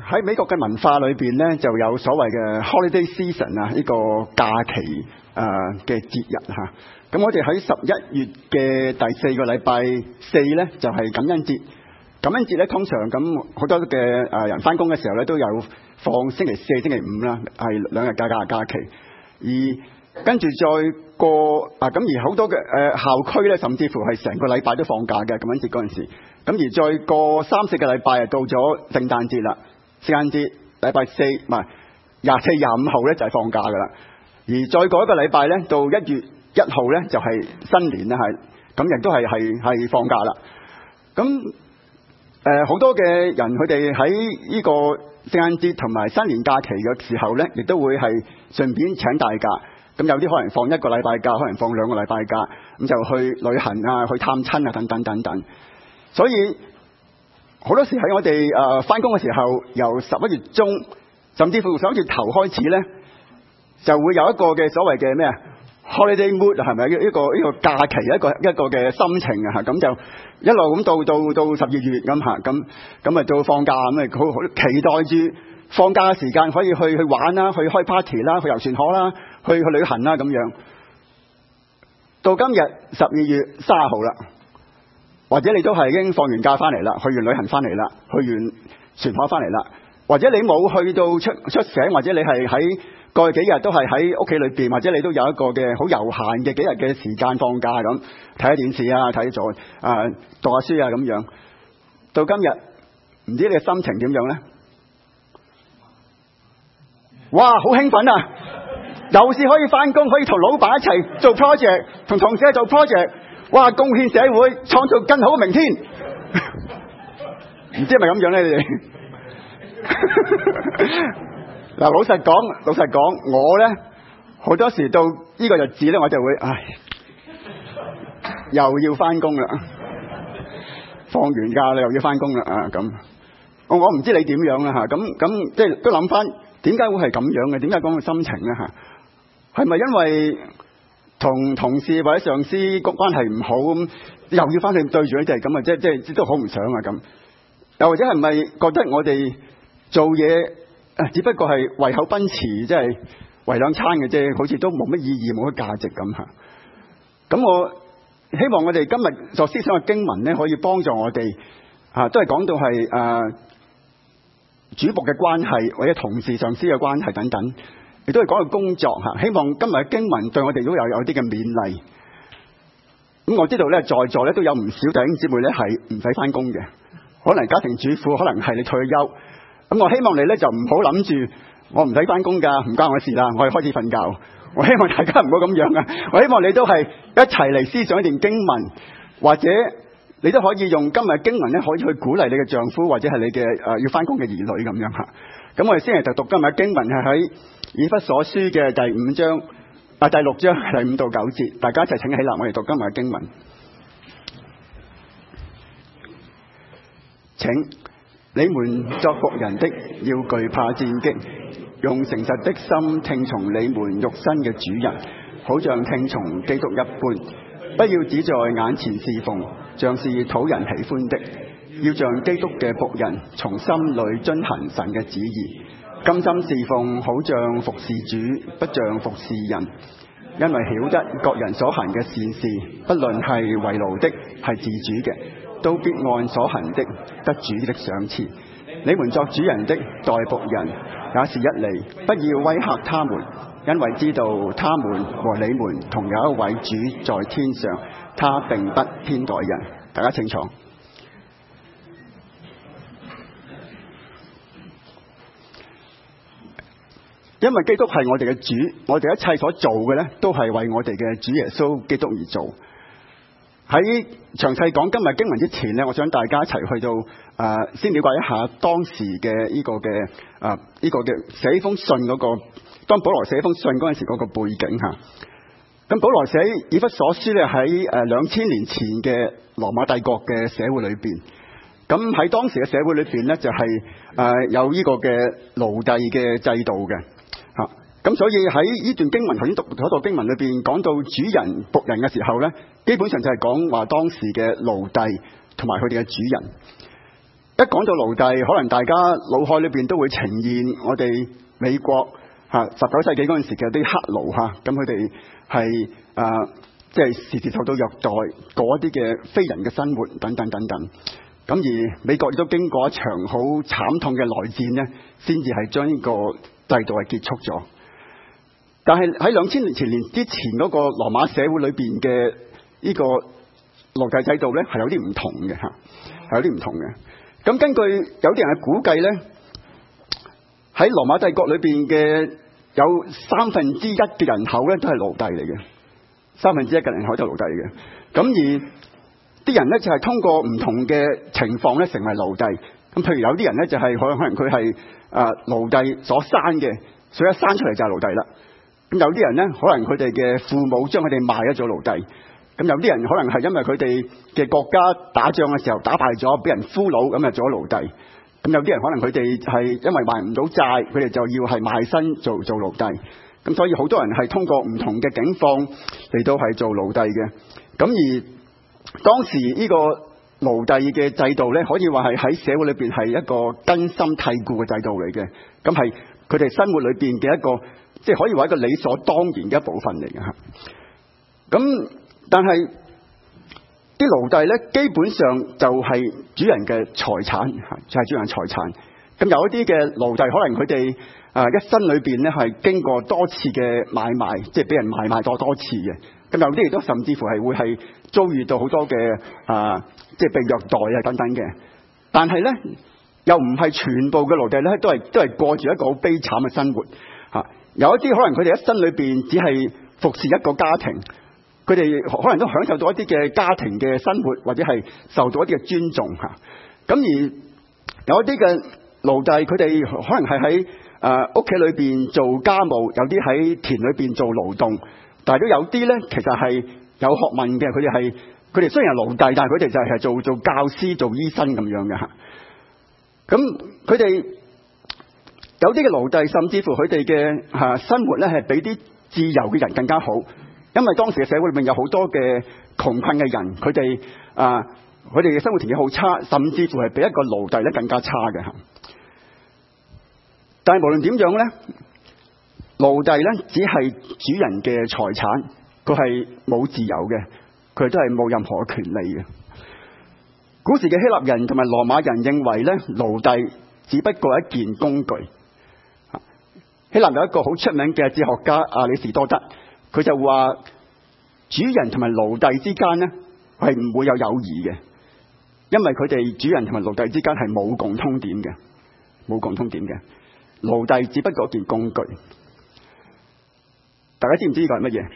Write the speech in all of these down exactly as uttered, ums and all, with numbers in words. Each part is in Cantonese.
喺美國嘅文化裏邊咧，就有所謂嘅 holiday season 啊，呢個假期誒嘅節日嚇。咁我哋喺十一月嘅第四個禮拜四咧，就係感恩節。感恩節咧，通常咁好多嘅誒人翻工嘅時候咧，都有放星期四、星期五啦，係兩日假假假期。而跟住再過啊，咁而好多嘅誒校區咧，甚至乎係成個禮拜都放假嘅感恩節嗰陣時。咁而再過三四個禮拜啊，到咗聖誕節啦。聖誕節禮拜四唔係廿四、廿五號咧就係放假噶啦。而再過一個禮拜咧，到一月一號咧就係新年啦，係咁亦都係係係放假啦。咁誒好多嘅人佢哋喺呢個聖誕節同埋新年假期嘅時候咧，亦都會係順便請大假。咁有啲可能放一個禮拜假，可能放兩個禮拜假，咁就去旅行啊，去探親啊，等等等等。所以好多時喺我哋誒翻工嘅時候，由十一月中甚至乎十一月頭開始咧，就會有一個嘅所謂嘅咩啊 holiday mood 係咪？一個呢個假期一個一個嘅心情啊，咁就一路咁到到到十二月咁嚇，咁咁啊到放假咁啊，好好期待住放假嘅時間可以去去玩啦，去開 party 啦，去遊船河啦，去去旅行啦咁樣。到今日十二月三十號啦。或者你都係已經放完假翻嚟啦，去完旅行翻嚟啦，去完船河翻嚟啦，或者你冇去到出出省，或者你係喺過去幾日都係喺屋企裏邊，或者你都有一個嘅好悠閒嘅幾日嘅時間放假咁，睇下電視啊，睇咗啊讀下書啊咁樣。到今日唔知你嘅心情點樣咧？哇，好興奮啊！又是可以翻工，可以同老闆一齊做 project， 同同事去做 project。哇！貢獻社會，創造更好嘅明天。唔知係咪咁樣咧？你哋嗱，老實講，老實講，我咧好多時到呢個日子咧，我就會唉，又要翻工啦，放完假啦，又要翻工啦啊咁。我我唔知你點樣啦嚇，咁咁即係都諗翻點解會係咁樣嘅？點解咁嘅心情咧嚇？係咪因為同同事或者上司個關係唔好咁，又要翻去對住你哋咁啊？即係即係都好唔想啊咁。又或者係咪覺得我哋做嘢啊，只不過係為口奔馳，即係為兩餐嘅啫，好似都冇乜意義，冇乜價值咁嚇。咁我希望我哋今日所思想嘅經文咧，可以幫助我哋啊，都係講到係誒主僕嘅關係，或者同事上司嘅關係等等。亦都係講到工作嚇，希望今日嘅經文對我哋都有有啲嘅勉勵。咁我知道咧，在座咧都有唔少弟兄姊妹咧係唔使翻工嘅，可能家庭主婦，可能係你退休。咁我希望你咧就唔好諗住我唔使翻工㗎，唔關我事啦，我係開始瞓覺。我希望大家唔好咁樣啊！我希望你都係一齊嚟思想一段經文，或者你都可以用今日嘅經文咧，可以去鼓勵你嘅丈夫或者係你嘅誒、呃、要翻工嘅兒女咁樣嚇。咁我哋先嚟就讀今日嘅經文係喺以弗所書嘅第五章啊第六章第五到九節，大家一齊請起立，我哋讀今日嘅經文。請你們作僕人的要懼怕戰兢，用誠實的心聽從你們肉身嘅主人，好像聽從基督一般。不要只在眼前侍奉，像是討人喜歡的，要像基督嘅僕人，從心裏遵行神嘅旨意，甘心侍奉，好像服侍主，不像服侍人。因為曉得各人所行嘅善事，不論係為奴的，係自主嘅，都必按所行的得主的賞賜。你們作主人的待僕人，也是一理，不要威嚇他們，因為知道他們和你們同有一位主在天上，他並不偏待人。大家清楚。因為基督係我哋嘅主，我哋一切所做嘅咧，都係為我哋嘅主耶穌基督而做。喺詳細講今日經文之前咧，我想大家一齊去到誒、呃，先了解一下當時嘅呢個嘅誒呢個嘅寫呢封信嗰、那個，當保羅寫封信嗰陣時嗰個背景吓。咁保羅寫以弗所書咧喺誒兩千年前嘅羅馬帝國嘅社會裏邊。咁喺當時嘅社會裏邊咧，就係、是、誒、呃、有呢個嘅奴隸嘅制度嘅。咁所以喺呢段經文頭先讀嗰段經文裏邊講到主人僕人嘅時候咧，基本上就係講話當時嘅奴隸同埋佢哋嘅主人。 一講到奴隸，可能大家腦海裏邊都會呈現我哋美國嚇十九世紀嗰陣時嘅啲黑奴嚇，咁佢哋係啊即係時時受到虐待，過一啲嘅非人嘅生活等等等等。咁而美國亦都經過一場好慘痛嘅內戰呢，先至係將呢個制度係結束咗。但係喺兩千年前年之前嗰個羅馬社會裏邊嘅呢個奴隸制度咧，係有啲唔同嘅嚇，係有啲唔同嘅。咁根據有啲人嘅估計咧，喺羅馬帝國裏邊嘅有三分之一嘅人口咧都係奴隸嚟嘅，三分之一嘅人口都係奴隸嘅。咁而啲人咧就係通過唔同嘅情況咧成為奴隸。咁譬如有啲人咧就係可能可能佢係啊奴隸所生嘅，所以一生出嚟就係奴隸啦。咁有啲人咧可能佢哋嘅父母將佢哋賣咗做奴隸。咁有啲人可能係因為佢哋嘅國家打仗嘅時候打敗咗，俾人俘虜，咁就做咗奴隸。咁有啲人可能佢哋係因為還唔到債，佢哋就要係賣身做做奴隸。咁所以好多人係通過唔同嘅境況嚟到係做奴隸嘅。咁而當時呢個奴隸嘅制度咧，可以話係喺社會裏邊係一個根深蒂固嘅制度嚟嘅。咁係佢哋生活裏邊嘅一個，即係可以話一個理所當然嘅一部分嚟嘅嚇。咁但係啲奴隸咧，基本上就係主人嘅財產嚇，就係主人財產。咁有一啲嘅奴隸，可能佢哋啊一生裏邊咧係經過多次嘅買賣，即係俾人買賣多多次嘅。咁有啲亦都甚至乎係會係遭遇到好多嘅啊，即係被虐待啊等等嘅。但係咧，又唔係全部嘅奴隸咧，都係都係過住一個好悲慘嘅生活嚇。有一啲可能佢哋一生裏邊只係服侍一個家庭。佢哋可能都享受到一啲嘅家庭嘅生活，或者係受到一啲嘅尊重嚇。咁而有一啲嘅奴隸，佢哋可能係喺誒屋企裏邊做家務，有啲喺田裏邊做勞動，但係都有啲咧，其實係有學問嘅。佢哋係佢哋雖然係奴隸，但係佢哋就係做做教師、做醫生咁樣嘅嚇。咁佢哋有啲嘅奴隸，甚至乎佢哋嘅嚇生活咧，係比啲自由嘅人更加好。因為當時嘅社會裏面有好多嘅窮困嘅人，佢哋啊，佢哋嘅生活條件好差，甚至乎係比一個奴隸咧更加差嘅嚇。但係無論點樣咧，奴隸咧只係主人嘅財產，佢係冇自由嘅，佢都係冇任何權利嘅。古時嘅希臘人同埋羅馬人認為咧，奴隸只不過係一件工具。希臘有一個好出名嘅哲學家亞里士多德。佢就話主人同埋奴隸之間呢係唔會有友誼嘅，因為佢哋主人同埋奴隸之間係冇共通點嘅，冇共通點嘅。奴隸只不過一件工具。大家知唔知呢個係乜嘢？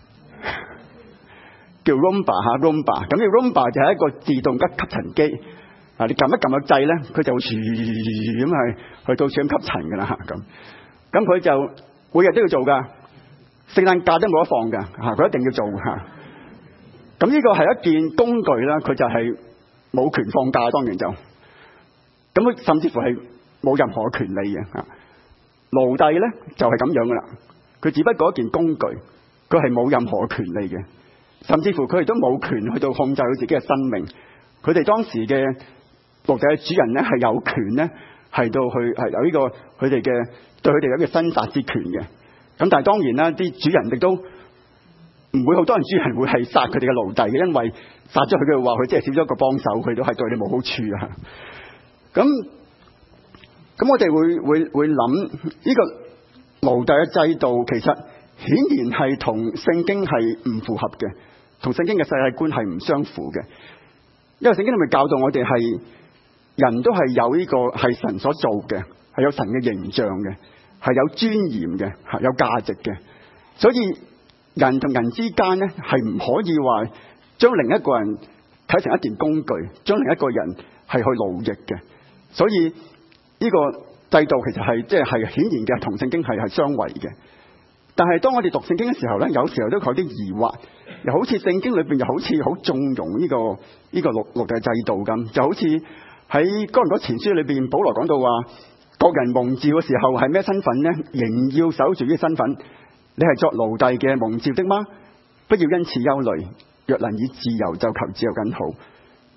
叫 Roomba 嚇 Roomba。咁呢 Roomba 就係一個自動嘅吸塵機。啊，你撳一撳個掣咧，佢就會咁係去到處咁吸塵㗎啦嚇咁。咁佢就每日都要做㗎。聖誕假都冇得放㗎嚇，佢一定要做嚇。咁呢個係一件工具啦，佢就係冇權放假，當然就咁佢甚至乎係冇任何權利嘅嚇。奴隸咧就係咁樣噶啦，佢只不過一件工具，佢係冇任何權利嘅，甚至乎佢哋都冇權去到控制佢自己嘅生命。佢哋當時嘅奴隸嘅主人咧係有權咧係到去係有呢個佢哋嘅對佢哋有一個生殺之權嘅。咁但係當然啦，啲主人亦都唔會好多人主人會係殺佢哋嘅奴隸嘅，因為殺咗佢嘅話，佢即係少咗一個幫手，佢都係對你冇好處啊。咁咁我哋會會會諗呢個奴隸嘅制度，其實顯然係同聖經係唔符合嘅，同聖經嘅世界觀係唔相符嘅。因為聖經係咪教導我哋係人都係有呢個係神所做嘅，係有神嘅形象嘅。係有尊嚴嘅，係有價值嘅，所以人同人之間咧係唔可以話將另一個人睇成一件工具，將另一個人係去奴役嘅。所以呢個制度其實係即係係顯然嘅，同聖經係係相違嘅。但係當我哋讀聖經嘅時候咧，有時候都有啲疑惑，又好似聖經裏邊又好似好縱容呢個呢個奴奴隸制度咁，就好似喺哥林多前書裏邊保羅講到話。各人蒙召嘅時候係咩身份呢？仍要守住呢個身份。你係作奴隸嘅蒙召的嗎？不要因此憂慮，若能以自由就求自由更好。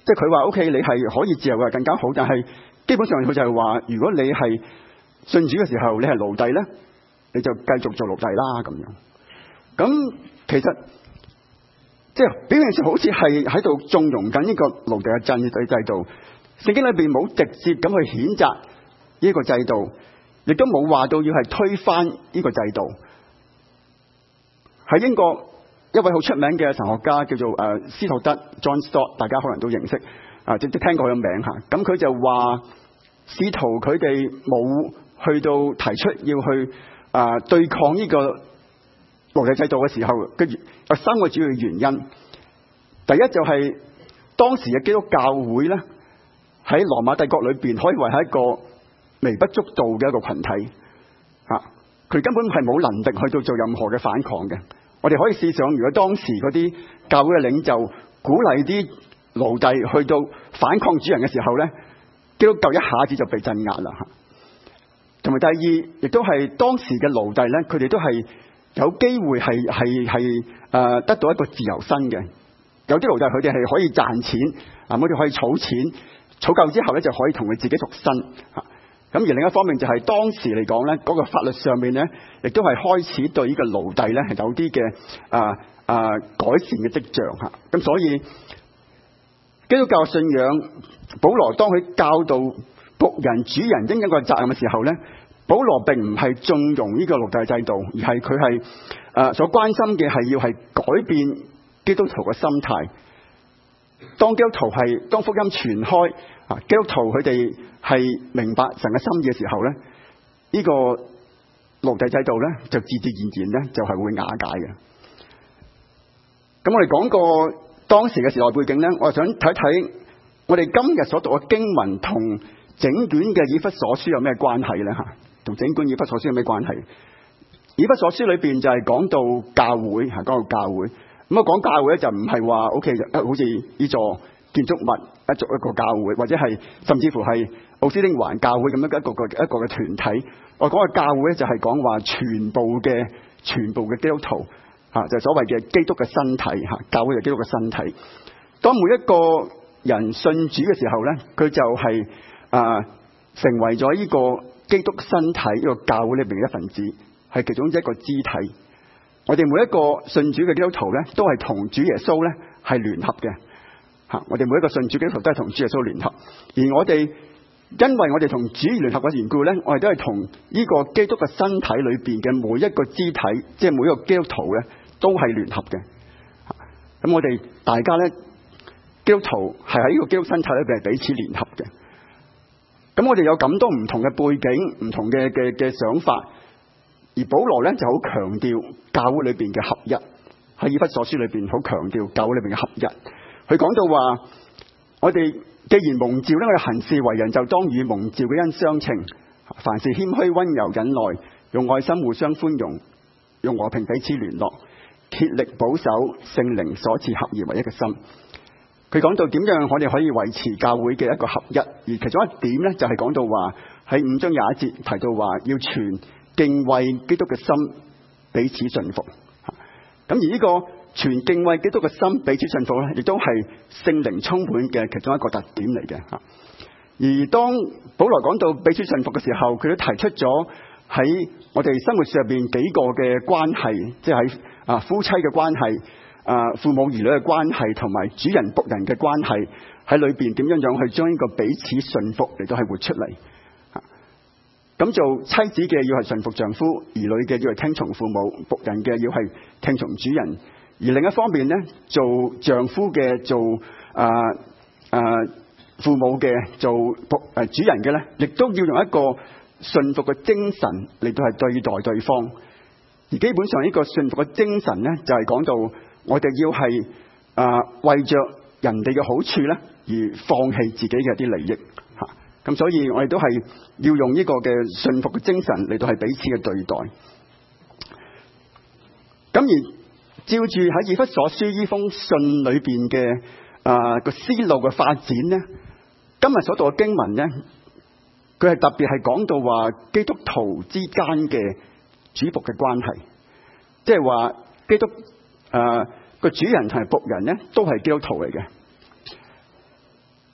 即係佢話 OK， 你係可以自由嘅更加好，但係基本上佢就係話，如果你係信主嘅時候，你係奴隸咧，你就繼續做奴隸啦咁樣。咁其實即係表面上好似係喺度縱容緊呢個奴隸嘅制制度，聖經裏邊冇直接咁去譴責呢個制度，亦都冇話到要係推翻呢個制度。喺英國一位好出名嘅神學家叫做誒斯托德 John Stott， 大家可能都認識啊，即即聽過佢嘅名嚇。咁佢就話，使徒佢哋冇去到提出要去啊對抗呢個奴隸制度嘅時候，跟住有三個主要嘅原因。第一就係當時嘅基督教會咧，喺羅馬帝國裏邊可以話係一個微不足道嘅一個群體嚇，佢根本係冇能力去到做任何嘅反抗嘅。我哋可以試想，如果當時嗰啲教會嘅領袖鼓勵啲奴隸去到反抗主人嘅時候咧，基督教一下子就被鎮壓啦嚇。同埋第二，亦都係當時嘅奴隸咧，佢哋都係有機會係係係誒得到一個自由身嘅。有啲奴隸佢哋係可以賺錢啊，佢哋可以儲錢，儲夠之後咧就可以同佢自己贖身嚇。咁而另一方面就係當時嚟講咧，嗰個法律上面咧，亦都係開始對呢個奴隸咧係有啲嘅啊啊改善嘅跡象嚇。咁所以基督教信仰，保羅當佢教導僕人主人應有個責任嘅時候咧，保羅並唔係縱容呢個奴隸制度，而係佢係誒所關心嘅係要係改變基督徒嘅心態。當基督徒係當福音傳開啊，基督徒佢哋係明白神嘅心意嘅時候咧，呢、這個奴隸制度咧就自自然然咧就係會瓦解嘅。咁我哋講過當時嘅時代背景咧，我想睇睇我哋今日所讀嘅經文同整卷嘅以弗所書有咩關係咧吓？同整卷以弗所書有咩關係？以弗所書裏邊就係講到教會，係講到教會。咁啊講教會咧就唔係話 O K， 好似呢座建築物一座一個教會，或者係甚至乎係奧斯丁環教會咁樣一個一個一個嘅團體。我講嘅教會咧就係講話全部嘅全部嘅基督徒吓，就係所謂嘅基督嘅身體吓，教會係基督嘅身體。當每一個人信主嘅時候咧，佢就係、是、啊、呃、成為咗呢個基督身體呢個教會裏邊嘅一份子，係其中一個肢體。我哋每一個信主嘅基督徒咧，都係同主耶穌咧係聯合嘅吓。我哋每一個信主基督徒都係同主耶穌聯合，而我哋因為我哋同主聯合嘅緣故咧，我哋都係同呢個基督嘅身體裏邊嘅每一個肢體，即係每一個基督徒咧，都係聯合嘅。咁我哋大家咧，基督徒係喺呢個基督身體裏邊係彼此聯合嘅。咁我哋有咁多唔同嘅背景、唔同嘅嘅嘅想法。而保羅咧就好強調教會裏邊嘅合一，喺以弗所書裏邊好強調教會裏邊嘅合一。佢講到話，我哋既然蒙召咧，我哋行事為人就當與蒙召嘅恩相稱，凡事謙虛、溫柔、忍耐，用愛心互相寬容，用和平彼此聯絡，竭力保守聖靈所賜合而為一嘅心。佢講到點樣我哋可以維持教會嘅一個合一，而其中一點咧就係講到話喺五章廿一節提到話要傳敬畏基督嘅心，彼此順服。咁而呢個全敬畏基督嘅心，彼此順服咧，亦都係聖靈充滿嘅其中一個特點嚟嘅。而當保羅講到彼此順服嘅時候，佢都提出咗喺我哋生活上邊幾個嘅關係，即係喺啊夫妻嘅關係、啊父母兒女嘅關係，同埋主人僕人嘅關係喺裏邊點樣樣去將呢個彼此順服嚟到係活出嚟。咁做妻子嘅要係順服丈夫，兒女嘅要係聽從父母，僕人嘅要係聽從主人。而另一方面咧，做丈夫嘅做啊啊父母嘅做僕誒主人嘅咧，亦都要用一個順服嘅精神嚟到係對待對方。而基本上呢個順服嘅精神咧，就係講到我哋要係啊為着人哋嘅好處咧，而放棄自己嘅一啲利益吓。咁所以我哋都係要用呢個嘅順服嘅精神嚟到係彼此嘅對待。咁而照住喺以弗所書呢封信裏邊嘅啊個思路嘅發展咧，今日所讀嘅經文咧，佢係特別係講到話基督徒之間嘅主僕嘅關係，即係話基督誒個主人同埋僕人咧都係基督徒嚟嘅。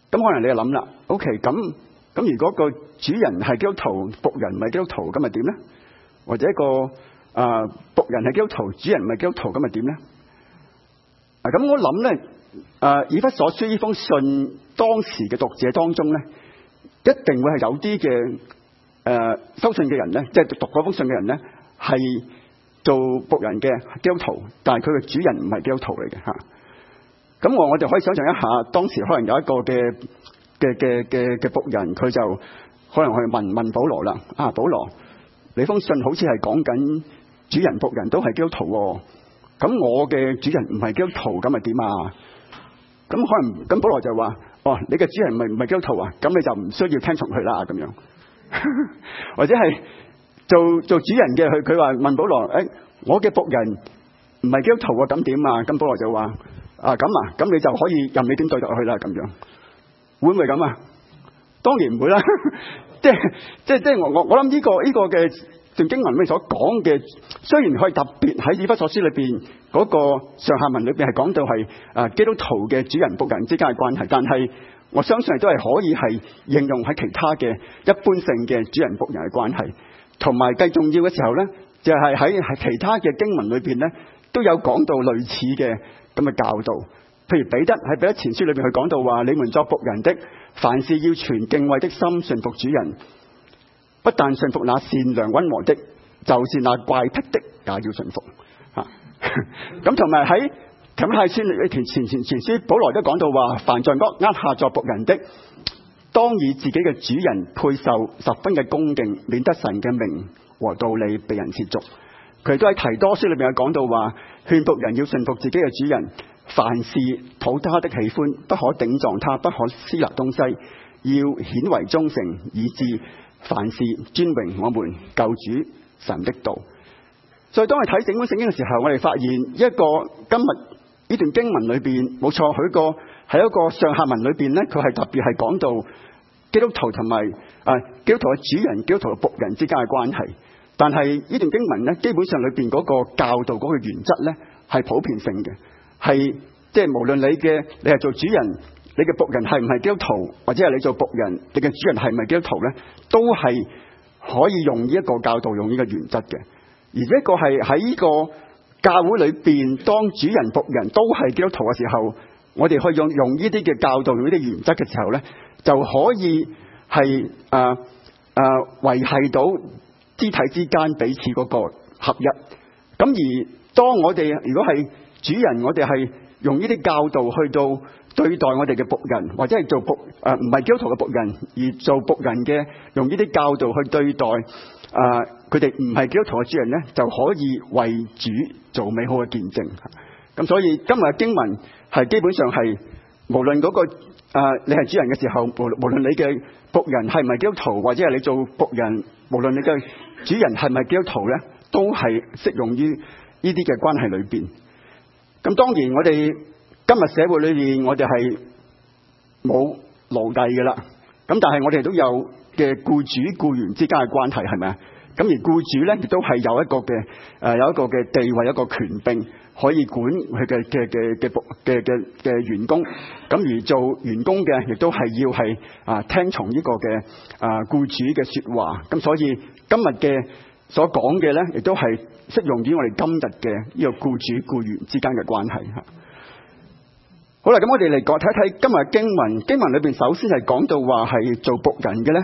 咁可能你就諗啦 ，OK， 咁咁如果個主人係基督徒，僕人唔係基督徒，咁咪點咧？或者一個啊僕人係基督徒，主人唔係基督徒，咁咪點咧？啊，咁我諗咧，啊以弗所書呢封信當時嘅讀者當中咧，一定會係有啲嘅誒收信嘅人咧，即係讀嗰封信嘅人咧，係做僕人嘅基督徒，但係佢嘅主人唔係基督徒嚟嘅嚇。咁我我就可以想象一下，當時可能有一個嘅嘅嘅嘅嘅僕人，佢就可能去問問保羅啦。啊，保羅，你封信好似係講緊主人僕人都係基督徒喎，咁我嘅主人唔係基督徒，咁咪點啊？咁可能咁保羅就話：哦，你嘅主人唔係唔係基督徒啊？咁你就唔需要聽從佢啦咁樣。或者係做做主人嘅佢佢話問保羅：誒、哎，我嘅僕人唔係基督徒啊，咁點啊？咁保羅就話。啊咁啊，咁你就可以任你點對待佢啦，咁樣會唔會咁啊？當然唔會啦，即係即係即係我我我諗呢個呢個嘅段經文裏面所講嘅，雖然可以特別喺以弗所書裏邊嗰個上下文裏邊係講到係啊基督徒嘅主人僕人之間嘅關係，但係我相信都係可以係應用喺其他嘅一般性嘅主人僕人嘅關係，同埋更重要嘅時候咧，就係喺喺其他嘅經文裏邊咧都有講到類似嘅。咁嘅教導，譬如彼得喺彼得前書裏邊去講到話：你們作僕人的，凡事要存敬畏的心順服主人，不但順服那善良溫和的，就是那怪僻的也要順服。嚇、啊，咁同埋喺提摩太書裏前前前前書，保羅都講到話：凡在軛下作僕人的，當以自己嘅主人配受十分嘅恭敬，免得神嘅名和道理被人褻瀆。佢都喺提多書裏邊有講到話，勸僕人要順服自己嘅主人，凡事討他的喜歡，不可頂撞他，不可私拿東西，要顯為忠誠，以致凡事尊榮我們救主神的道。所以當我哋睇整本聖經嘅時候，我哋發現一個今日呢段經文裏邊，冇錯，佢個喺一個上下文裏邊咧，佢係特別係講到基督徒同埋啊基督徒嘅主人、基督徒嘅僕人之間嘅關係。但係呢段經文咧，基本上裏邊嗰個教導嗰個原則咧，係普遍性嘅，係即係無論你嘅你係做主人，你嘅僕人係唔係基督徒，或者係你做僕人，你嘅主人係唔係基督徒咧，都係可以用呢一個教導，用呢個原則嘅。而一個係喺呢個教會裏邊，當主人僕人都係基督徒嘅時候，我哋可以用用呢啲嘅教導，用呢啲原則嘅時候咧，就可以係啊啊維繫到肢體之間彼此嗰個合一。咁而當我哋如果係主人，我哋係用呢啲教導去到對待我哋嘅僕人，或者係做僕誒唔係基督徒嘅僕人，而做僕人嘅用呢啲教導去對待啊佢哋唔係基督徒嘅主人咧，就可以為主做美好嘅見證。咁所以今日嘅經文係基本上係無論嗰個誒你係主人嘅時候，無無論你嘅僕人係唔係基督徒，或者係你做僕人，無論你嘅主人係唔係基督徒咧，都係適用於呢啲嘅關係裏邊。咁當然我哋今日社會裏邊，我哋係冇奴隸嘅啦。咁但係我哋都有嘅僱主僱員之間嘅關係，係咪啊？咁而僱主咧亦都係有一個嘅誒、呃、有一個嘅地位，一個權柄，可以管佢嘅嘅嘅嘅僕嘅嘅嘅員工。咁而做員工嘅亦都係要係啊聽從呢個嘅啊僱主嘅說話。咁所以今日嘅所講嘅咧，亦都係適用於我哋今日嘅呢個僱主僱員之間嘅關係吓。好啦，咁我哋嚟講睇睇今日嘅經文。經文裏邊首先係講到話係做僕人嘅咧，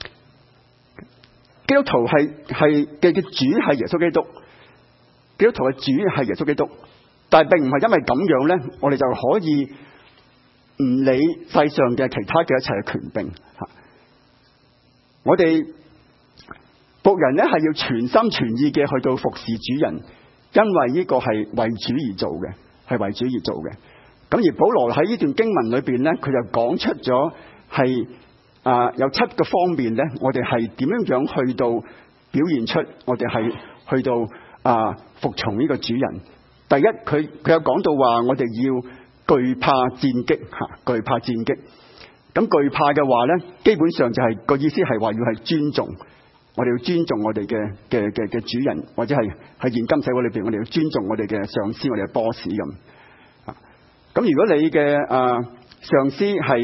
基督徒係係嘅嘅主係耶穌基督，基督徒嘅主係耶穌基督，但係並唔係因為咁樣咧，我哋就可以唔理世上嘅其他嘅一切嘅權柄吓。我哋僕人咧係要全心全意嘅去到服侍主人，因為呢個係為主而做嘅，係為主而做嘅。咁而保羅喺呢段經文裏邊咧，佢就講出咗係啊有七個方面咧，我哋係點樣樣去到表現出我哋係去到啊、呃、服從呢個主人。第一，佢佢有講到話我哋要懼怕戰兢吓，懼怕戰兢。咁懼怕嘅話咧，基本上就係、是、個意思係話要係尊重，我哋要尊重我哋嘅嘅嘅嘅主人，或者係喺現今社會裏邊，我哋要尊重我哋嘅上司，我哋嘅 boss 咁。咁如果你嘅啊、呃、上司係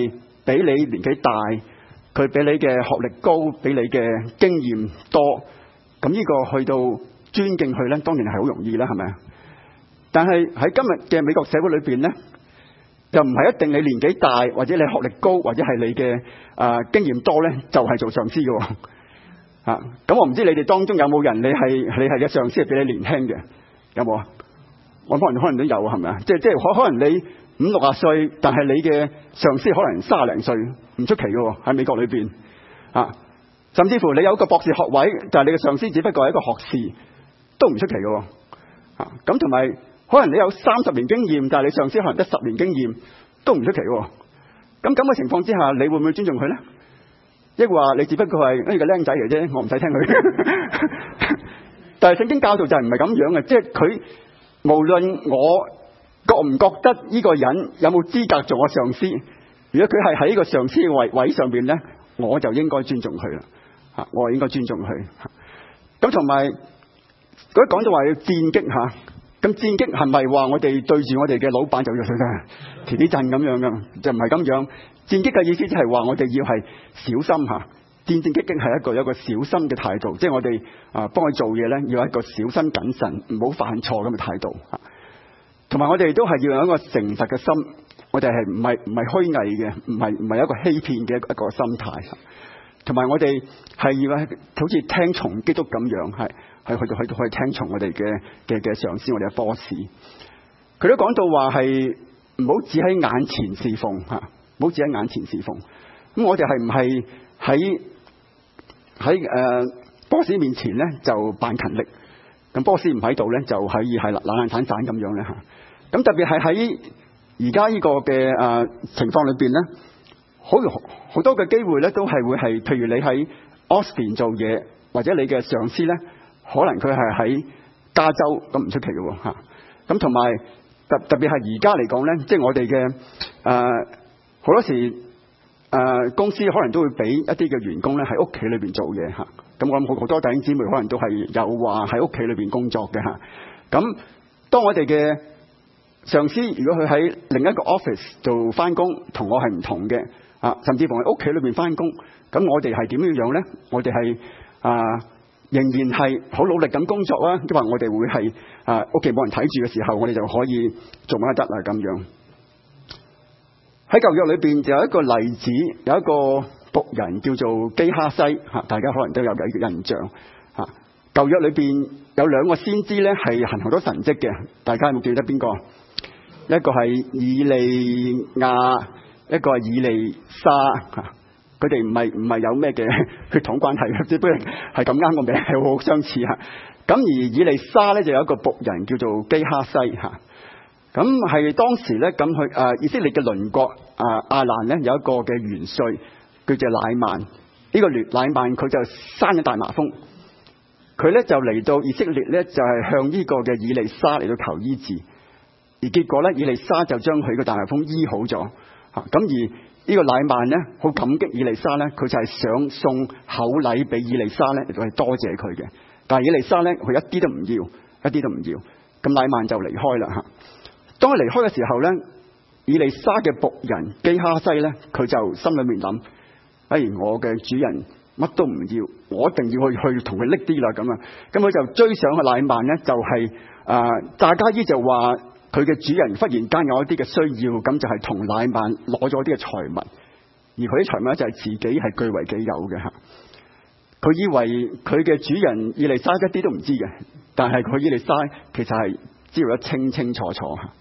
比你年紀大，佢比你嘅學歷高，比你嘅經驗多，咁呢個去到尊敬佢咧，當然係好容易啦，係咪啊？但係喺今日嘅美國社會裏邊咧，就唔係一定你年紀大，或者你學歷高，或者係你嘅啊、呃、經驗多咧，就係、是、做上司嘅。啊，咁我唔知你哋當中有冇人你係你係嘅上司係比你年輕嘅，有冇啊？我可能可能都有，係咪啊？即係即係可可能你五六十歲，但係你嘅上司可能三十零歲，唔出奇嘅喺美國裏邊啊。甚至乎你有一個博士學位，但係你嘅上司只不過係一個學士，都唔出奇嘅。啊，咁同埋可能你有三十年經驗，但係你上司可能得十年經驗，都唔出奇嘅。咁咁嘅情況之下，你會唔會尊重佢咧？抑或你只不過係呢個僆仔嚟啫，我唔使聽佢。但係聖經教導就係唔係咁樣嘅，即係佢無論我覺唔覺得呢個人有冇資格做我上司，如果佢係喺呢個上司嘅位位上邊咧，我就應該尊重佢啦。嚇，我係應該尊重佢。咁同埋佢講到話要戰績嚇，咁戰績係咪話我哋對住我哋嘅老闆就要佢咧填啲陣咁樣噶？就唔係咁樣。戰績嘅意思就係話我哋要係小心嚇，戰戰兢兢係一個有一個小心嘅態度，即係我哋啊幫佢做嘢咧，要有一個小心謹慎，唔好犯錯咁嘅態度嚇。同埋我哋都係要有一個誠實嘅心，我哋係唔係唔係虛偽嘅，唔係唔係一個欺騙嘅一個心態。同埋我哋係要好似聽從基督咁樣，係係去到去到去聽從我哋嘅嘅嘅上司，我哋嘅 boss。佢都講到話係唔好只喺眼前侍奉嚇。唔好只喺眼前侍奉，咁我哋係唔係喺喺誒 boss 面前咧就扮勤力，咁 boss 唔喺度咧就可以係懶懶散散咁樣咧嚇。咁特別係喺而家呢個嘅誒、呃、情況裏邊咧，好好多嘅機會咧都係會係，譬如你喺 Austin 做嘢，或者你嘅上司咧，可能佢係喺加州，咁唔出奇嘅喎嚇。咁同埋特特別係而家嚟講咧，即係我哋嘅誒。呃好多時誒、呃、公司可能都會俾一啲嘅員工咧喺屋企裏邊做嘢嚇，咁我諗好好多弟兄姊妹可能都係有話喺屋企裏邊工作嘅嚇。咁當我哋嘅上司如果佢喺另一個 office 做翻工，同我係唔同嘅啊，甚至乎喺屋企裏邊翻工，咁我哋係點樣樣咧？我哋係啊仍然係好努力咁工作啊，即係話我哋會係啊屋企冇人睇住嘅時候，我哋就可以做乜得啦咁樣。喺舊約裏邊就有一個例子，有一個僕人叫做基哈西嚇，大家可能都有嘅印象嚇。舊約裏邊有兩個先知咧係行好多神蹟嘅，大家有冇記得邊個？一個係以利亞，一個係以利沙嚇。佢哋唔係唔係有咩嘅血統關係，只不過係咁啱個名係好相似嚇。咁而以利沙咧就有一個僕人叫做基哈西嚇。咁係當時咧，咁去誒以色列嘅鄰國啊亞蘭咧有一個嘅元帥叫做乃曼。呢、這個乃曼佢就生咗大麻風，佢咧就嚟到以色列咧就係、是、向呢個嘅以利沙嚟到求醫治，而結果咧以利沙就將佢個大麻風醫好咗嚇。咁而呢個乃曼咧好感激以利沙咧，佢就係想送厚禮俾以利沙咧嚟到係多謝佢嘅，但係以利沙咧佢一啲都唔要，一啲都唔要，咁乃曼就離開啦嚇。當佢離開嘅時候咧，以利沙嘅僕人基哈西咧，佢就心裏面諗：哎，我嘅主人乜都唔要，我一定要去去同佢拎啲啦咁啊！咁佢就追上去乃曼咧，就係啊詐迦伊就話佢嘅主人忽然間有一啲嘅需要，咁就係同乃曼攞咗啲嘅財物，而佢啲財物咧就係自己係據為己有嘅嚇。佢以為佢嘅主人以利沙一啲都唔知嘅，但係佢以利沙其實係知道得清清楚楚嚇。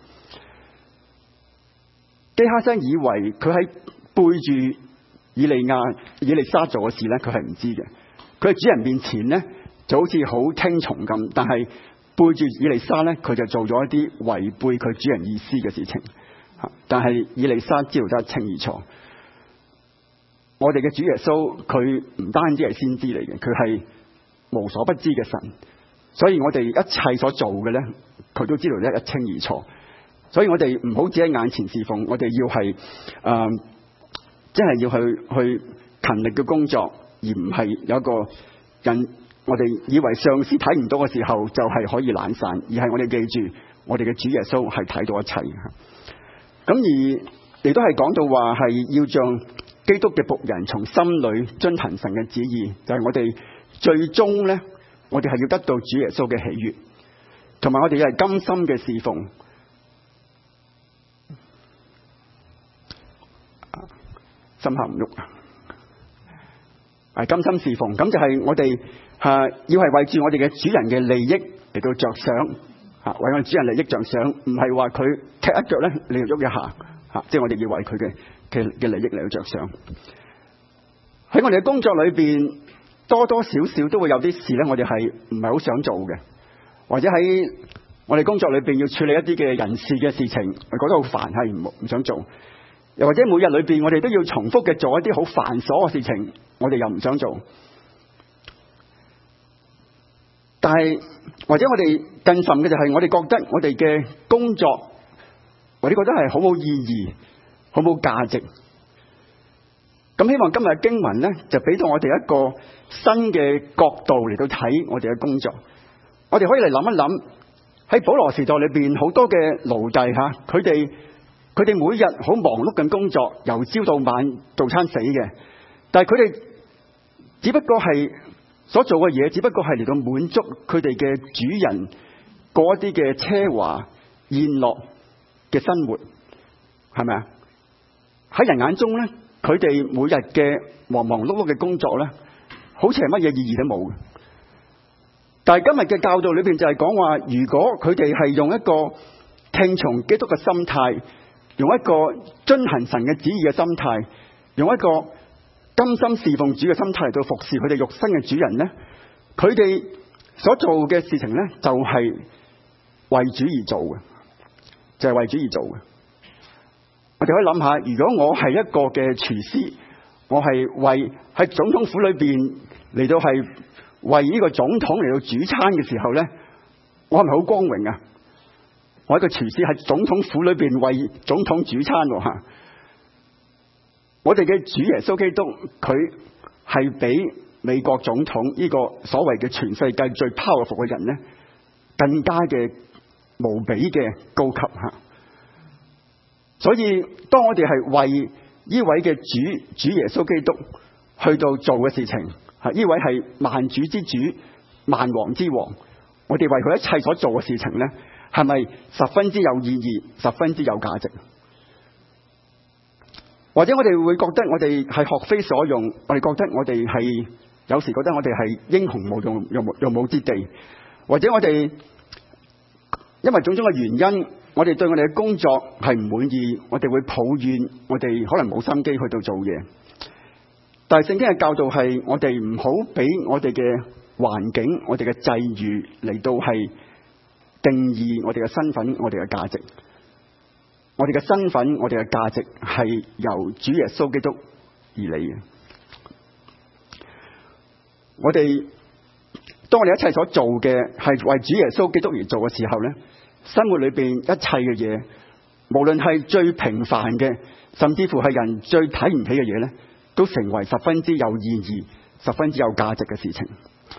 基哈西以為佢喺背住以利亞、以利沙做嘅事咧，佢係唔知嘅。佢喺主人面前咧就好似好聽從咁，但係背住以利沙咧，佢就做咗一啲違背佢主人意思嘅事情。但係以利沙知道得一清二楚。我哋嘅主耶穌佢唔單止係先知嚟嘅，佢係無所不知嘅神，所以我哋一切所做嘅咧，佢都知道得一清二楚。所以我哋唔好只喺眼前侍奉，我哋要係誒，真係要去去勤力嘅工作，而唔係有一個人我哋以為上司睇唔到嘅時候就係可以懶散，而係我哋記住我哋嘅主耶穌係睇到一切。咁而亦都係講到話係要像基督嘅僕人，從心裏遵行神嘅旨意，就係、是、我哋最終咧，我哋係要得到主耶穌嘅喜悅，同埋我哋又係甘心嘅侍奉。心下唔喐啊！係甘心侍奉，咁就係我哋吓、啊、要係為住我哋嘅主人嘅利益嚟到着想吓、啊，為我哋主人利益着想，唔係話佢踢一腳咧，你就喐一下吓，即係我哋要為佢嘅嘅嘅利益嚟到着想。喺我哋嘅工作裏邊，多多少少都會有啲事咧，我哋係唔係好想做嘅，或者喺我哋工作裏邊要處理一啲嘅人事嘅事情，我覺得好煩，係唔唔想做。又或者每日裏邊，我哋都要重複嘅做一啲好繁瑣嘅事情，我哋又唔想做。但係或者我哋更甚嘅就係，我哋覺得我哋嘅工作，或者覺得係好冇意義、好冇價值。咁希望今日嘅經文咧，就俾到我哋一個新嘅角度嚟到睇我哋嘅工作。我哋可以嚟諗一諗，喺保羅時代裏邊，好多嘅奴隸吓，佢哋。佢哋每日好忙碌緊工作，由朝到晚做餐死嘅。但係佢哋只不過係所做嘅嘢，只不過係嚟到滿足佢哋嘅主人過一啲嘅奢華宴樂嘅生活，係咪啊？喺人眼中咧，佢哋每日嘅忙忙碌碌嘅工作咧，好似係乜嘢意義都冇嘅。但係今日嘅教導裏邊就係講話，如果佢哋係用一個聽從基督嘅心態，用一個遵行神嘅旨意嘅心態，用一個甘心侍奉主嘅心態嚟到服侍佢哋肉身嘅主人咧，佢哋所做嘅事情咧，就係為主而做嘅，就係為主而做嘅。我哋可以諗下，如果我係一個嘅廚師，我係為喺總統府裏邊嚟到係為呢個總統嚟到煮餐嘅時候咧，我係咪好光榮啊？我一個廚師喺總統府裏邊為總統煮餐吓，我哋嘅主耶穌基督佢係比美國總統呢個所謂嘅全世界最 powerful 嘅人咧，更加嘅無比嘅高級吓。所以當我哋係為呢位嘅主主耶穌基督去到做嘅事情，係呢位係萬主之主、萬王之王，我哋為佢一切所做嘅事情咧，係咪十分之有意義、十分之有價值？或者我哋會覺得我哋係學非所用，我哋覺得我哋係有時覺得我哋係英雄無用、用用武之地，或者我哋因為種種嘅原因，我哋對我哋嘅工作係唔滿意，我哋會抱怨，我哋可能冇心機去到做嘢。但係聖經嘅教導係，我哋唔好俾我哋嘅環境、我哋嘅際遇嚟到係定義我哋嘅身份、我哋嘅價值。我哋嘅身份、我哋嘅價值係由主耶穌基督而嚟嘅。我哋當我哋一切所做嘅係為主耶穌基督而做嘅時候咧，生活裏邊一切嘅嘢，無論係最平凡嘅，甚至乎係人最睇唔起嘅嘢咧，都成為十分之有意義、十分之有價值嘅事情。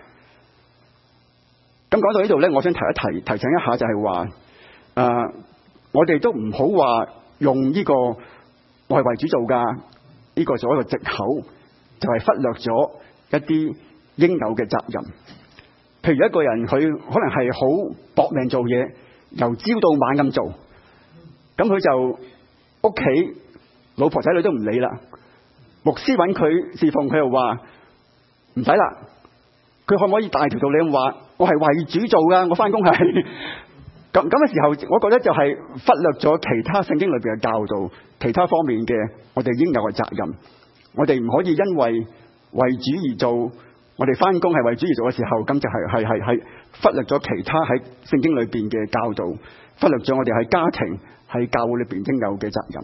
咁講到呢度咧，我想提一提、提醒一下就，就係話誒。我哋都唔好話用呢個我係為主做噶呢個做一個藉口，就係忽略咗一啲應有嘅責任。譬如一個人佢可能係好搏命做嘢，由朝到晚咁做，咁佢就屋企老婆仔女都唔理啦。牧師揾佢侍奉，佢又話唔使啦。佢可唔可以大條道理咁話？我係為主做噶，我翻工係。咁咁嘅時候，我覺得就係忽略咗其他聖經裏邊嘅教導，其他方面嘅我哋應有嘅責任。我哋唔可以因為為主而做，我哋翻工係為主而做嘅時候，咁就係係係係忽略咗其他喺聖經裏邊嘅教導，忽略咗我哋喺家庭喺教會裏邊應有嘅責任。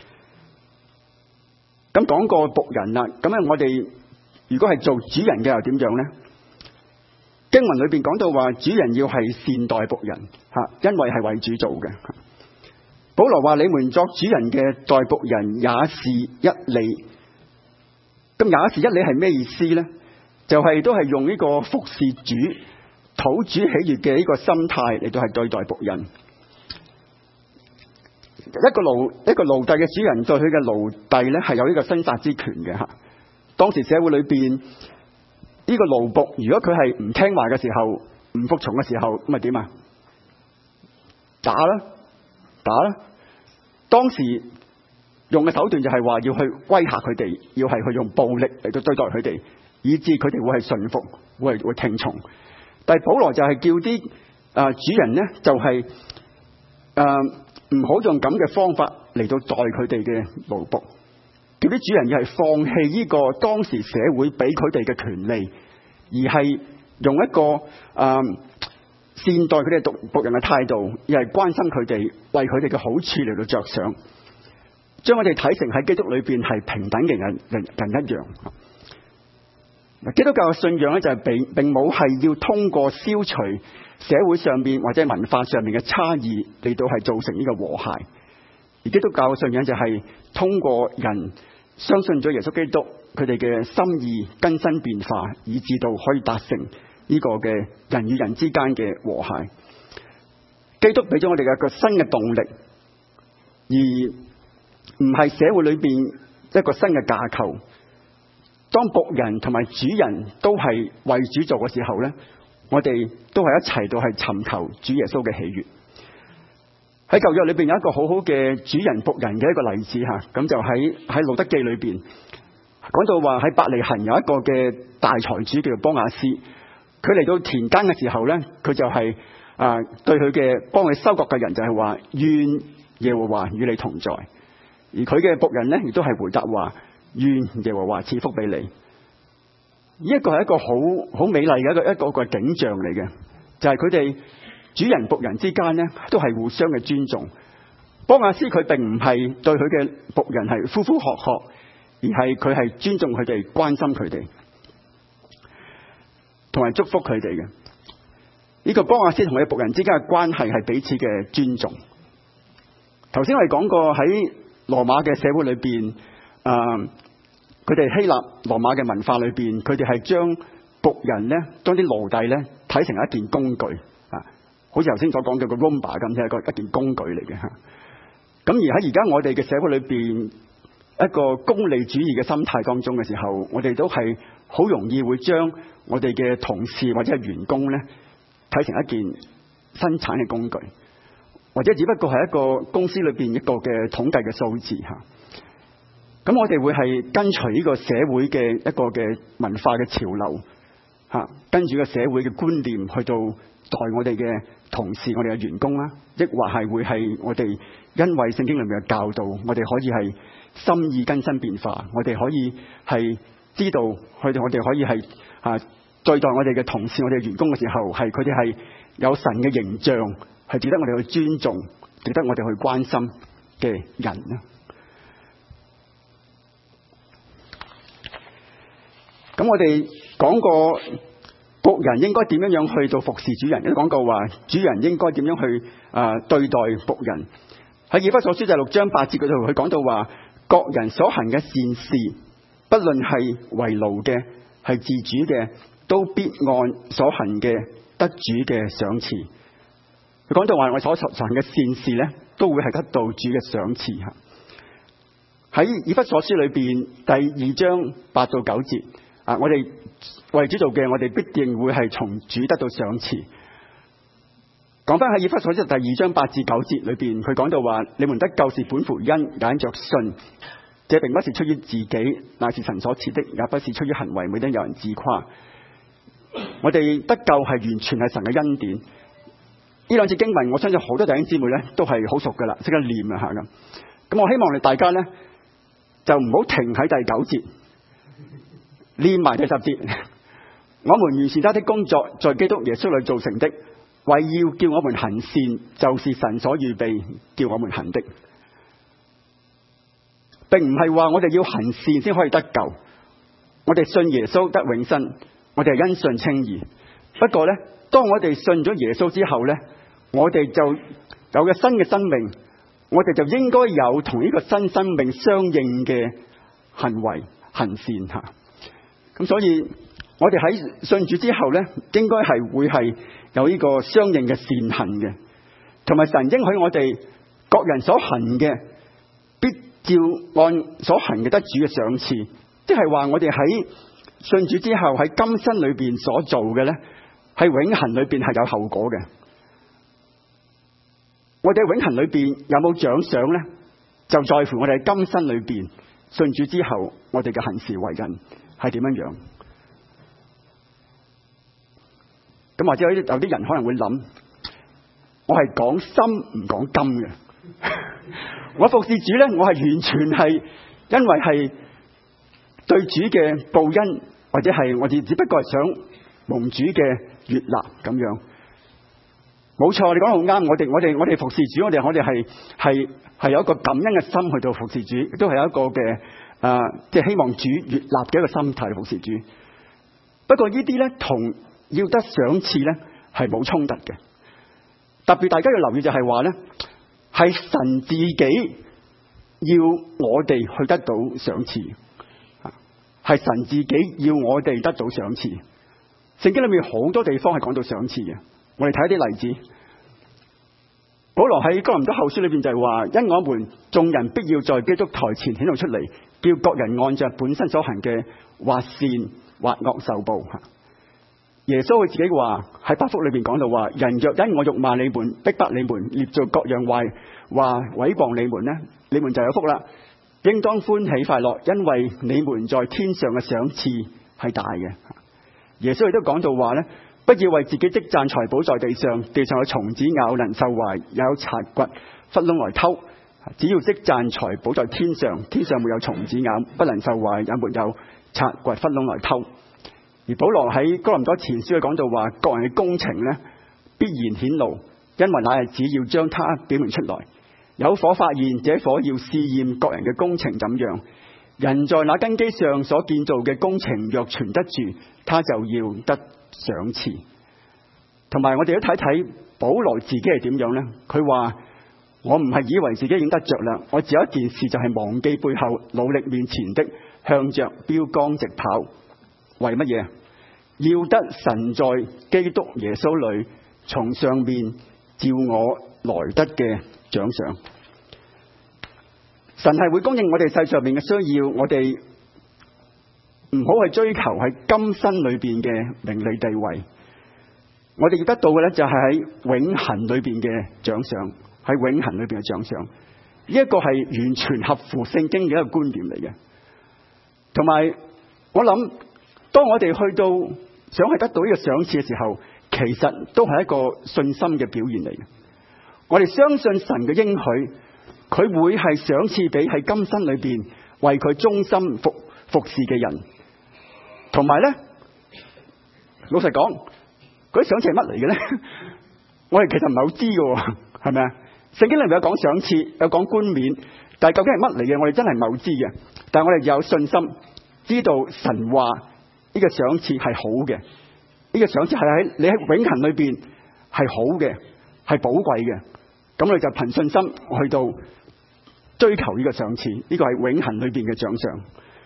咁講過僕人啦，咁樣我哋如果係做主人嘅又點樣咧？經文裏邊講到話，主人要係善待僕人吓，因為係為主做嘅。保羅話：你們作主人嘅待僕人也是一理。咁也是一理係咩意思咧？就係、是、都係用呢個服侍主、討主喜悅嘅呢個心態嚟到係對待僕人。 一個奴一個奴隸嘅主人對佢嘅奴隸咧係有呢個生殺之權嘅嚇。當時社會裏邊呢個奴僕，如果佢係唔聽話嘅時候，唔服從嘅時候，咁咪點啊？打啦，打啦！當時用嘅手段就係話要去威嚇佢哋，要係去用暴力嚟到對待佢哋，以致佢哋會係順服，會係會聽從。但係保羅就係叫啲啊、呃、主人咧，就係誒唔好用咁嘅方法嚟到待佢哋嘅奴僕，叫啲主人要係放棄呢個當時社會俾佢哋嘅權利，而係用一個誒、呃、善待佢哋僕僕人嘅態度，而係關心佢哋，為佢哋嘅好處嚟到着想，將我哋睇成喺基督裏邊係平等嘅人人人一樣。基督教嘅信仰咧就係並並冇係要通過消除社會上面或者文化上面嘅差異嚟到係造成呢個和諧，而基督教嘅信仰就係通過人相信咗耶穌基督，佢哋嘅心意更新變化，以至到可以達成呢個嘅人與人之間嘅和諧。基督俾咗我哋一個新嘅動力，而唔係社會裏邊一個新嘅架構。當僕人同埋主人都係為主做嘅時候咧，我哋都係一齊到係尋求主耶穌嘅喜悅。喺舊約裏邊有一個好好嘅主人僕人嘅一個例子吓，咁就喺喺路德記裏邊講到話喺伯利恆有一個嘅大財主叫做波亞斯，佢嚟到田間嘅時候咧，佢就係、是、啊、呃、對佢嘅幫佢收割嘅人就係話願耶和華與你同在，而佢嘅僕人咧亦都係回答話願耶和華賜福俾你。呢一個係一個好好美麗嘅一個一個一個景象嚟嘅，就係佢哋主人僕人之間咧都係互相嘅尊重。波亞斯佢並唔係對佢嘅僕人係呼呼喝喝，而係佢係尊重佢哋、關心佢哋，同埋祝福佢哋嘅。呢個波亞斯同佢嘅僕人之間嘅關係係彼此嘅尊重。頭先我哋講過喺羅馬嘅社會裏邊。啊！佢哋、uh, 希臘羅馬嘅文化裏邊，佢哋係將僕人咧，將啲奴隸咧睇成一件工具啊，好似頭先所講嘅個 Roomba 咁，係一個一件工具嚟嘅吓。咁而喺而家我哋嘅社會裏邊，一個功利主義嘅心態當中嘅時候，我哋都係好容易會將我哋嘅同事或者係員工咧睇成一件生產嘅工具，或者只不過係一個公司裏邊一個嘅統計嘅數字吓。咁我哋會係跟隨呢個社會嘅一個嘅文化嘅潮流吓，跟住個社會嘅觀念去到待我哋嘅同事、我哋嘅員工啦，抑或係會係我哋因為聖經裏面嘅教導，我哋可以係心意更新變化，我哋可以係知道佢哋，我哋可以係啊對待我哋嘅同事、我哋嘅員工嘅時候，係佢哋係有神嘅形象，係值得我哋去尊重、值得我哋去關心嘅人啦。咁我哋講過僕人應該點樣樣去到服侍主人，亦都講過話主人應該點樣去啊、呃、對待僕人。喺以弗所書第六章八節嗰度，佢講到話各人所行嘅善事，不論係為奴嘅，係自主嘅，都必按所行嘅得主嘅賞賜。佢講到話我所行嘅善事咧，都會係得到主嘅賞賜吓。喺以弗所書裏邊第二章八到九節。啊！我哋為主做嘅，我哋必定會係從主得到賞賜。講翻喺以弗所書第二章八至九節裏邊，佢講到話：你們得救是本乎恩，也因着信。這並不是出於自己，乃是神所賜的；也不是出於行為，免得有人自誇。我哋得救係完全係神嘅恩典。呢兩節經文，我相信好多弟兄姊妹咧都係好熟噶啦，識得念啊吓咁。咁我希望你大家咧就唔好停喺第九節。念埋第十節，我們原是他的工作，在基督耶穌裏造成的，為要叫我們行善，就是神所預備叫我們行的。並唔係話我哋要行善先可以得救，我哋信耶穌得永生，我哋係因信稱義。不過呢，當我哋信咗耶穌之後呢，我哋就有個新嘅生命，我哋就應該有同呢個新生命相應嘅行為行善吓。咁所以，我哋喺信主之後咧，應該係會係有呢個相應嘅善行嘅，同埋神應許我哋各人所行嘅必照按所行嘅得主嘅賞賜，即係話我哋喺信主之後喺今生裏邊所做嘅咧，喺永恆裏邊係有後果嘅。我哋喺永恆裏邊有冇獎賞咧，就在乎我哋喺今生裏邊信主之後，我哋嘅行事為人係點樣樣。咁或者有啲有啲人可能會諗，我係講心唔講金嘅。我服侍主咧，我係完全係因為係對主嘅報恩，或者係我哋只不過係想蒙主嘅悅納咁樣。冇錯，你講得好啱。我哋我哋我哋服侍主，我哋我哋係係係有一個感恩嘅心去到服侍主，亦都係有一個嘅啊，即係希望主悅納嘅一個心態服侍主。不過呢啲咧同要得賞賜咧係冇衝突嘅。特別大家要留意就係話咧，係神自己要我哋去得到賞賜，係神自己要我哋得到賞賜。聖經裏面好多地方係講到賞賜嘅。我哋睇一啲例子，保羅喺哥林多後書裏邊就係話，因我們眾人必要在基督台前顯露出嚟，叫各人按着本身所行嘅或善或惡受報。耶穌佢自己話喺八福裏邊講到話，人若因我辱罵你們、逼迫你們、捏造各樣壞話毀謗你們呢，你們就有福啦，應當歡喜快樂，因為你們在天上嘅賞賜係大嘅。耶穌亦都講到話呢，不要為自己積攢財寶在地上，地上有蟲子咬，能受壞；有賊掘窟窿來偷。只要積攢財寶在天上，天上沒有蟲子咬，不能受壞，也沒有賊掘窟窿來偷。而保羅喺哥林多前書講到話，各人嘅工程呢必然顯露，因為那日子要將它表明出來。有火發現，這火要試驗各人嘅工程怎樣。人在那根基上所建造嘅工程若存得住，他就要得賞賜。同埋我哋都睇睇保羅自己係點樣呢？佢話我唔係以為自己已經得着啦，我只有一件事就係忘記背後，努力面前的，向着標竿直跑。為乜嘢？要得神在基督耶穌裏從上面召我來得嘅獎賞。神係會供應我哋世上面嘅需要，我哋唔好去追求喺今生裏邊嘅名利地位。我哋要得到嘅咧就係喺永恆裏邊嘅獎賞，喺永恆裏邊嘅獎賞。呢一個係完全合乎聖經嘅一個觀念嚟嘅。同埋我諗，當我哋去到想去得到呢個賞賜嘅時候，其實都係一個信心嘅表現嚟嘅。我哋相信神嘅應許，佢會係賞賜俾喺今生裏邊為佢忠心服服侍嘅人。同埋咧，老實講，嗰啲賞賜係乜嚟嘅咧？我哋其實唔係好知嘅，係咪啊？聖經裏面有講賞賜，有講冠冕，但係究竟係乜嚟嘅？我哋真係唔係好知嘅。但係我哋有信心，知道神話呢個賞賜係好嘅，呢個賞賜係喺你喺永恆裏邊係好嘅，係寶貴嘅。咁你就憑信心去到追求呢個賞賜，呢個係永恆裏邊嘅獎賞。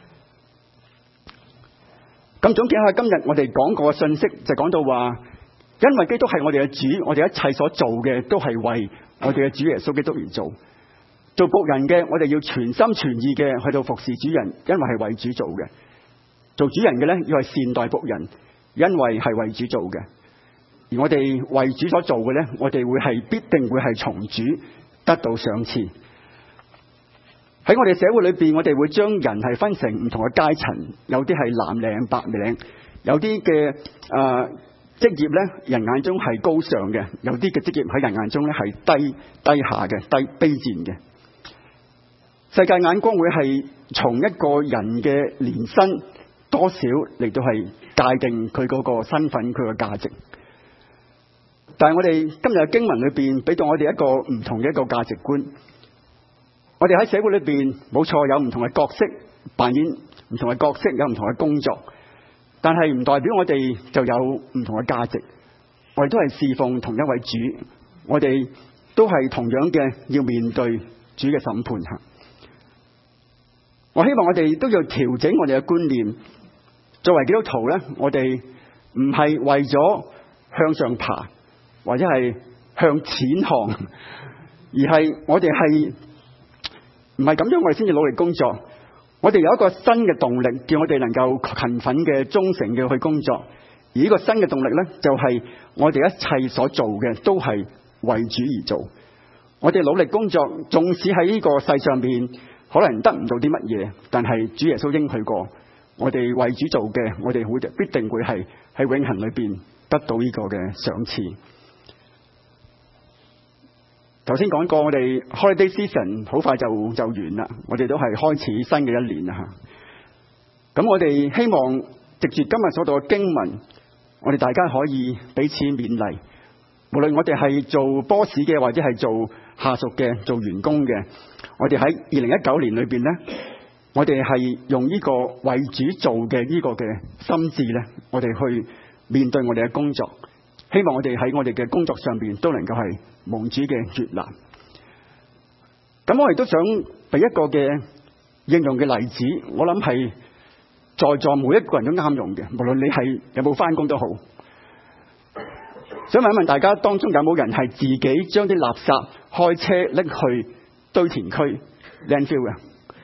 咁總結下今日我哋講過嘅信息，就講到話，因為基督係我哋嘅主，我哋一切所做嘅都係為我哋嘅主耶穌基督而做。做僕人嘅，我哋要全心全意嘅去到服侍主人，因為係為主做嘅。做主人嘅咧，要係善待僕人，因為係為主做嘅。而我哋為主所做嘅咧，我哋會係必定會係從主得到賞賜。喺我哋社會裏邊，我哋會將人係分成唔同嘅階層，有啲係藍領、白領，有啲嘅誒職業咧，人眼中係高尚嘅，有啲嘅職業喺人眼中咧係低低下嘅、低卑賤嘅。世界眼光會係從一個人嘅年薪多少嚟到係界定佢嗰個身份、佢個價值。但係我哋今日嘅經文裏邊俾到我哋一個唔同嘅一個價值觀。我哋喺社會裏邊冇錯，有唔同嘅角色扮演，唔同嘅角色有唔同嘅工作，但係唔代表我哋就有唔同嘅價值。我哋都係侍奉同一位主，我哋都係同樣嘅要面對主嘅審判吓。我希望我哋都要調整我哋嘅觀念。作為基督徒咧，我哋唔係為咗向上爬，或者係向錢看， 而係我哋係唔係咁樣，我哋先至努力工作。我哋有一個新嘅動力，叫我哋能夠勤奮嘅、忠誠嘅去工作。而呢個新嘅動力呢，就係我哋一切所做嘅都係為主而做。我哋努力工作，縱使喺呢個世上邊可能得唔到啲乜嘢，但係主耶穌應許過，我哋為主做嘅，我哋會必定會係喺永恆裏邊得到呢個嘅賞賜。頭先講過，我哋 Holiday Season 好快就就完啦，我哋都係開始新嘅一年啦吓。咁我哋希望藉住今日所讀嘅經文，我哋大家可以彼此勉勵。無論我哋係做 boss 嘅，或者係做下屬嘅、做員工嘅，我哋喺二零一九年裏邊咧，我哋係用呢個為主做嘅呢個嘅心志咧，我哋去面對我哋嘅工作。希望我哋喺我哋嘅工作上邊都能夠係蒙主嘅悅納。咁我亦都想俾一個嘅應用嘅例子，我諗係在座每一個人都啱用嘅，無論你係有冇返工都好。想問一問大家，當中有冇人係自己將啲垃圾開車拎去堆填區 landfill 嘅？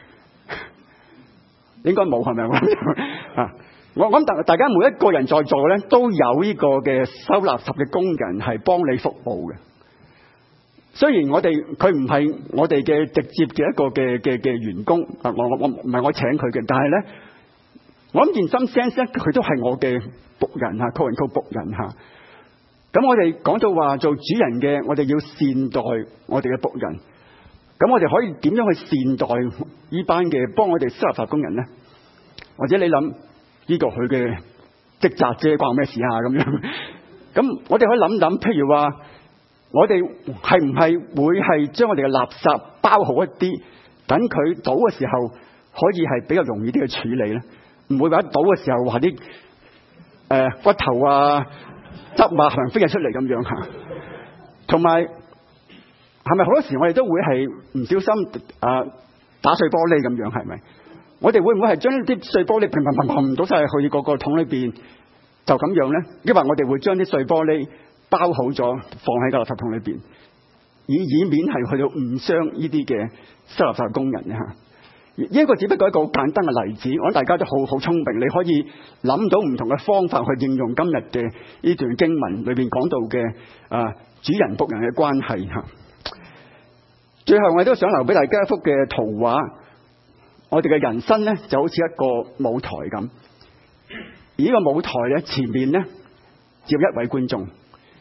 應該冇，係咪啊？我諗大大家每一個人在座咧，都有呢個嘅收垃圾嘅工人係幫你服務嘅。雖然我哋佢唔係我哋嘅直接嘅一個嘅嘅嘅員工，啊我我我唔係我請佢嘅，但係咧，我諗in some sense咧，佢都係我嘅僕人吓，靠人靠僕人吓。咁我哋講到話做主人嘅，我哋要善待我哋嘅僕人。咁我哋可以點樣去善待呢班嘅幫我哋收垃圾工人咧？或者你諗？呢個佢嘅職責啫，關我咩事啊？咁樣，咁我哋可以諗諗，譬如話，我哋係唔係會係將我哋嘅垃圾包好一啲，等佢倒嘅時候可以係比較容易啲去處理咧？唔會話一倒嘅時候話啲誒骨頭啊、汁啊，係咪飛咗出嚟咁樣嚇？同埋係咪好多時我哋都會係唔小心啊打碎玻璃咁樣？係咪？我哋會唔會係將啲碎玻璃砰砰砰砰倒晒去個個桶裏邊，就咁樣咧？因為我哋會將啲碎玻璃包好咗，放喺個垃圾桶裏邊，以以免係去到誤傷呢啲嘅收垃圾工人嘅嚇。呢一個只不過一個好簡單嘅例子，我諗大家都好好聰明，你可以諗到唔同嘅方法去應用今日嘅呢段經文裏邊講到嘅啊主人僕人嘅關係嚇。最後我哋都想留俾大家一幅嘅圖畫。我哋嘅人生咧就好似一個舞台咁，而呢個舞台咧前面咧只有一位觀眾，呢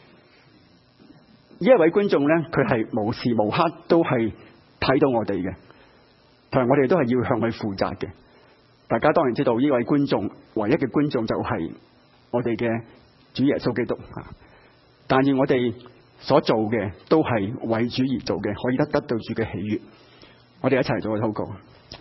一位觀眾咧佢係無時無刻都係睇到我哋嘅，同埋我哋都係要向佢負責嘅。大家當然知道呢位觀眾唯一嘅觀眾就係我哋嘅主耶穌基督啊！但願我哋所做嘅都係為主而做嘅，可以得得到主嘅喜悅。我哋一齊做個禱告。